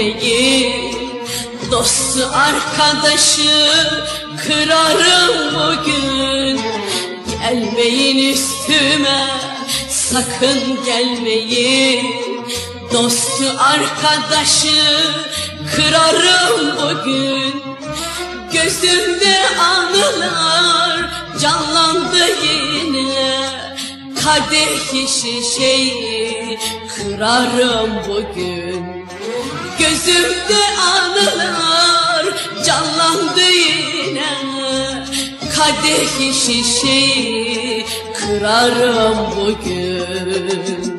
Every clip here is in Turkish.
gelmeyi, dostu arkadaşı kırarım bugün. Gelmeyin üstüme, sakın gelmeyin, dostu arkadaşı kırarım bugün. Gözümde anılar canlandı yine, kadehi şişeyi kırarım bugün. Gözümde anılar canlandı yine, kadehi şişeyi kırarım bugün.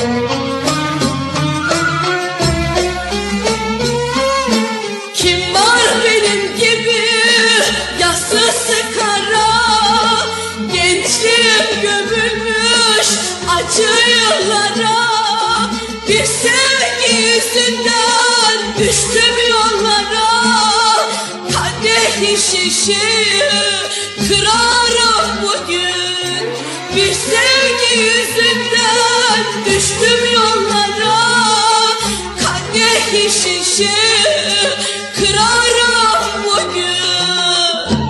Kim var benim gibi yassı kara, gençliğim gömülmüş acı yıllara. Bir sevgi yüzünden düştüm yollara, kadehi şişeyi kırarım bugün. Bir sevgi yüzünden düştüm yollara, kadehi şişeyi kırarım bugün.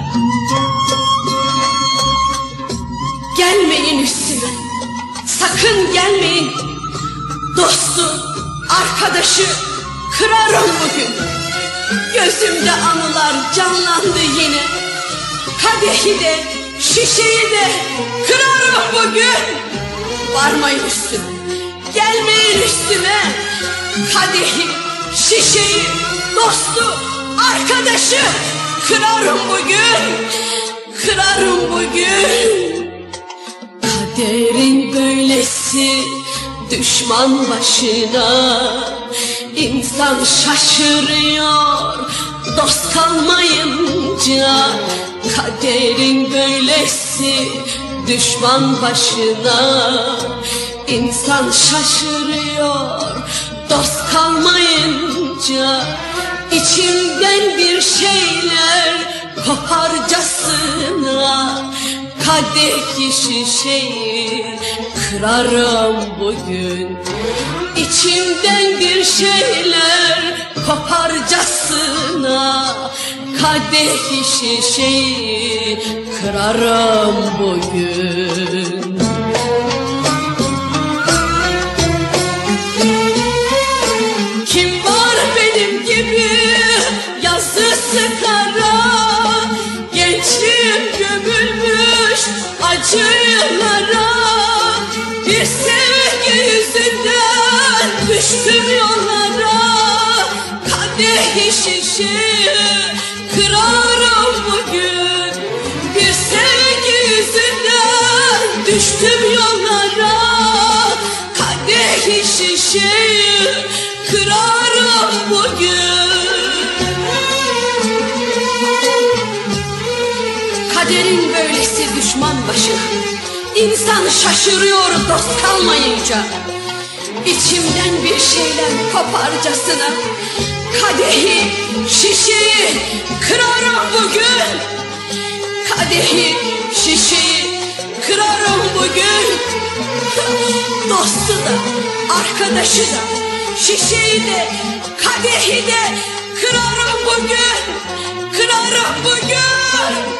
Gelmeyin üstüme, sakın gelmeyin, dostu, arkadaşı kırarım bugün. Gözümde anılar canlandı yine, kadehi de şişeyi de kırarım bugün. Varmayın üstüme, gelmeyin üstüme, kadehi, şişeyi, dostu, arkadaşı kırarım bugün. Kırarım bugün. Kaderin böylesi düşman başına, insan şaşırıyor dost kalmayınca. Kaderin böylesi düşman başına, insan şaşırıyor dost kalmayınca. İçimden bir şeyler koparcasına, kadehi şişeyi kırarım bugün. İçimden bir şeyler koparcasına, kadehi şişeyi kırarım bugün. Kim var benim gibi yazısı kara, gençliğim gömülmüş acı yıllara. Bir sevgi yüzünden düştüm yollara, kadehi şişeyi kırarım bugün. Bir sevgi yüzünden düştüm yollara, kadehi şişeyi kırarım bugün. Kaderin böylesi düşman başı, İnsan şaşırıyor dost kalmayınca. İçimden bir şeyler koparcasına, kadehi, şişeyi kırarım bugün. Kadehi, şişeyi kırarım bugün. Dostu da, arkadaşı da, şişeyi de, kadehi de kırarım bugün. Kırarım bugün.